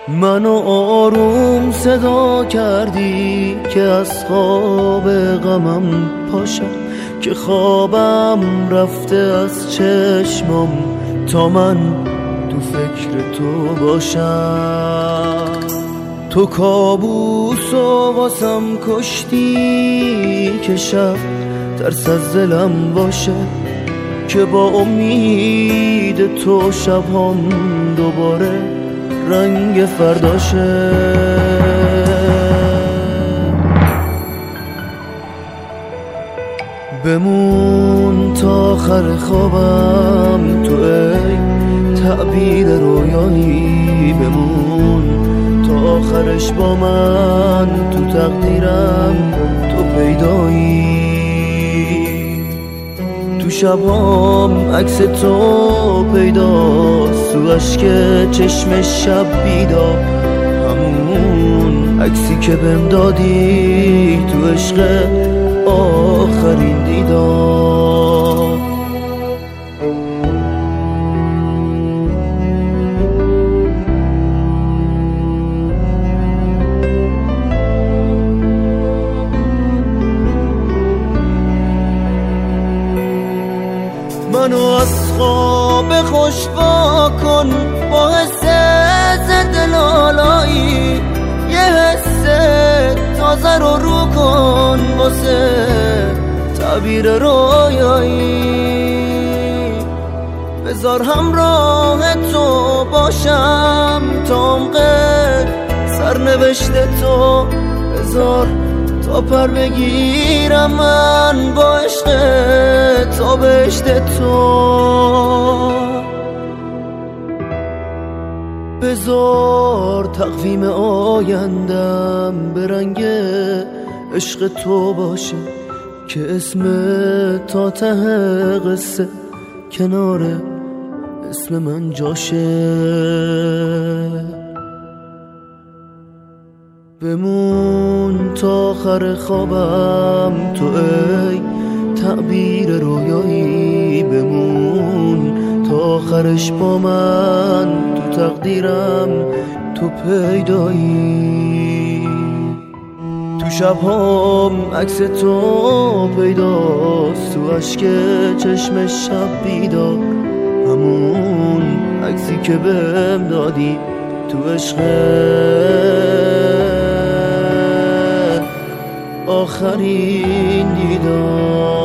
منو آروم صدا کردی که از خواب غمم پاشم، که خوابم رفته از چشمم تا من تو فکر تو باشم. تو کابوسو واسم کشتی که شب ترس از دلم باشه، که با امید تو شبام دوباره رنگ فرداشه. بمون تا آخر خوابم تو ای تعبیر رویایی، بمون تا آخرش با من تو تقدیرم تو پیدایی. تو شبام عکس تو پیداست، تو عشق چشم شب بیدار، همون عکسی که بهم دادی تو عشق آخرین دیدار. منو از خواب خوش واکن با حس ضد لالایی، یه حس تازه رو کن واسه تعبیر رویایی. بذار همراه تو باشم تا عمق سرنوشت تو، بذار تا پر بگیرم من با عشق تا بهشت تو. بذار تقویم آیندم به رنگ عشق تو باشه، که اسم تا ته قصه کنار اسم من جاشه. بمون تا آخر خوابم تو ای تعبیر رویایی، بمون تا آخرش با من تو تقدیرم تو پیدایی. تو شبهام عکس تو پیداست، تو عشق چشم شب بیدار، همون عکسی که بهم دادی تو عشق آخرین دیدار.